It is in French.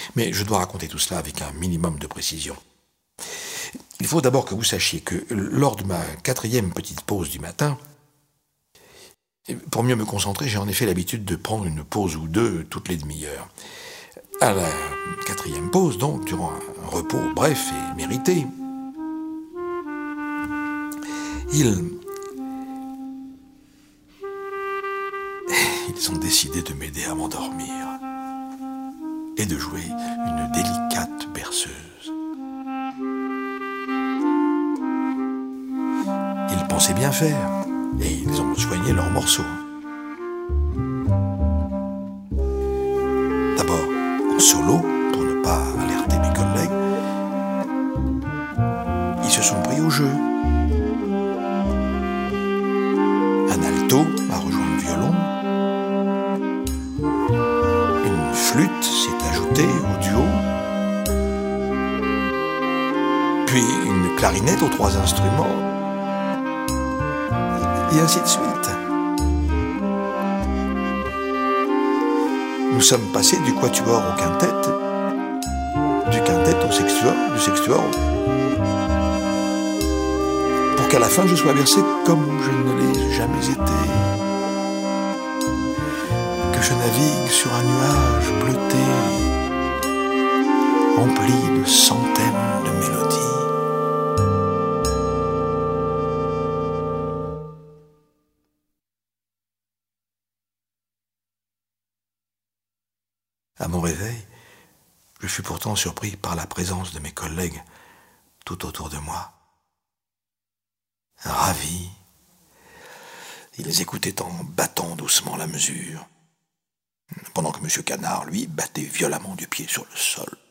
Mais je dois raconter tout cela avec un minimum de précision. Il faut d'abord que vous sachiez que lors de ma 4e petite pause du matin, pour mieux me concentrer, j'ai en effet l'habitude de prendre une pause ou deux toutes les demi-heures. À la 4e pause, donc, durant un repos bref et mérité, ils ont décidé de m'aider à m'endormir et de jouer une délicate berceuse. Ils pensaient bien faire et ils ont soigné leurs morceaux. D'abord en solo, pour ne pas alerter mes collègues, ils se sont pris au jeu. Un alto a rejoint le violon. Une flûte s'est ajoutée au duo. Puis une clarinette aux 3 instruments. Et ainsi de suite. Nous sommes passés du quatuor au quintet, du quintet au sextuor, du sextuor pour qu'à la fin je sois versé comme je ne l'ai jamais été, que je navigue sur un nuage bleuté, rempli de centaines de mélodies. À mon réveil, je fus pourtant surpris par la présence de mes collègues tout autour de moi. Ravis, ils écoutaient en battant doucement la mesure, pendant que M. Canard, lui, battait violemment du pied sur le sol.